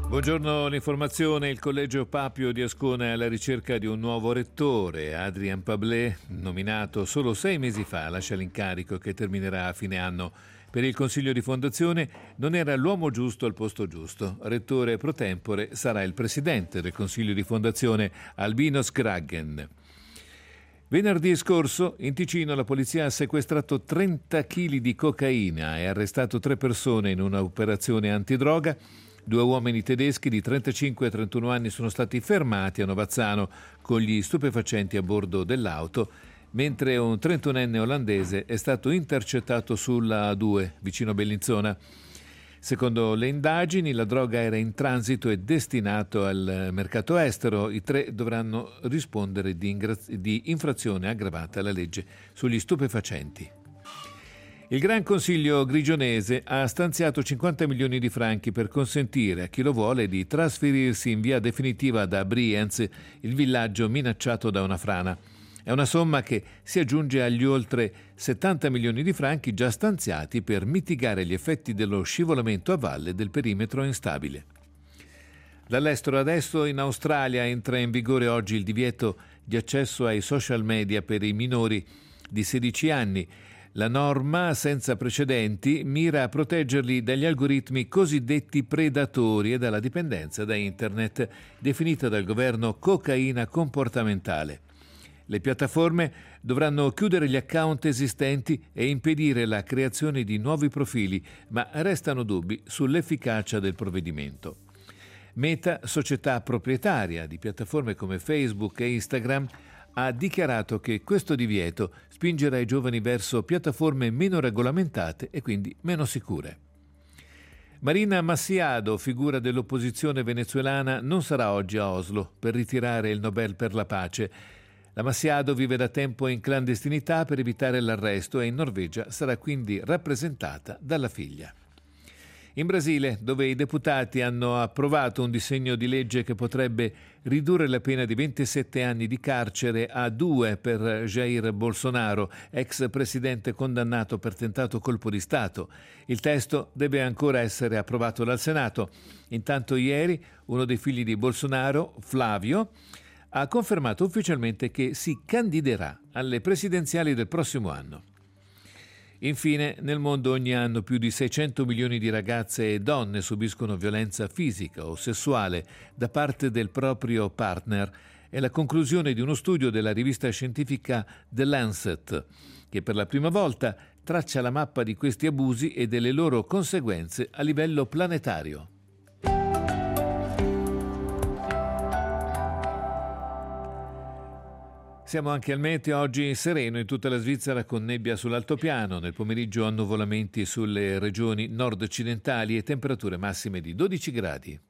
Buongiorno, l'informazione. Il Collegio Papio di Ascona è alla ricerca di un nuovo rettore. Adrien Pablet, nominato solo 6 mesi fa, lascia l'incarico che terminerà a fine anno. Per il Consiglio di Fondazione non era l'uomo giusto al posto giusto. Rettore pro tempore sarà il presidente del Consiglio di Fondazione, Albino Skraggen. Venerdì scorso in Ticino la polizia ha sequestrato 30 kg di cocaina e arrestato 3 persone in un'operazione antidroga. 2 uomini tedeschi di 35 e 31 anni sono stati fermati a Novazzano con gli stupefacenti a bordo dell'auto, mentre un 31enne olandese è stato intercettato sulla A2 vicino Bellinzona. Secondo le indagini, la droga era in transito e destinato al mercato estero. I 3 dovranno rispondere di infrazione aggravata alla legge sugli stupefacenti. Il Gran Consiglio grigionese ha stanziato 50 milioni di franchi per consentire a chi lo vuole di trasferirsi in via definitiva da Brienz, il villaggio minacciato da una frana. È una somma che si aggiunge agli oltre 70 milioni di franchi già stanziati per mitigare gli effetti dello scivolamento a valle del perimetro instabile. Dall'estero adesso in Australia entra in vigore oggi il divieto di accesso ai social media per i minori di 16 anni. La norma, senza precedenti, mira a proteggerli dagli algoritmi cosiddetti predatori e dalla dipendenza da internet, definita dal governo cocaina comportamentale. Le piattaforme dovranno chiudere gli account esistenti e impedire la creazione di nuovi profili, ma restano dubbi sull'efficacia del provvedimento. Meta, società proprietaria di piattaforme come Facebook e Instagram, ha dichiarato che questo divieto spingerà i giovani verso piattaforme meno regolamentate e quindi meno sicure. Marina Massiado, figura dell'opposizione venezuelana, non sarà oggi a Oslo per ritirare il Nobel per la pace. La Massiado vive da tempo in clandestinità per evitare l'arresto e in Norvegia sarà quindi rappresentata dalla figlia. In Brasile, dove i deputati hanno approvato un disegno di legge che potrebbe ridurre la pena di 27 anni di carcere a 2 per Jair Bolsonaro, ex presidente condannato per tentato colpo di Stato. Il testo deve ancora essere approvato dal Senato. Intanto ieri uno dei figli di Bolsonaro, Flavio, ha confermato ufficialmente che si candiderà alle presidenziali del prossimo anno. Infine, nel mondo ogni anno più di 600 milioni di ragazze e donne subiscono violenza fisica o sessuale da parte del proprio partner. È la conclusione di uno studio della rivista scientifica The Lancet, che per la prima volta traccia la mappa di questi abusi e delle loro conseguenze a livello planetario. Siamo anche al meteo, oggi sereno in tutta la Svizzera con nebbia sull'altopiano, nel pomeriggio annuvolamenti sulle regioni nord-occidentali e temperature massime di 12 gradi.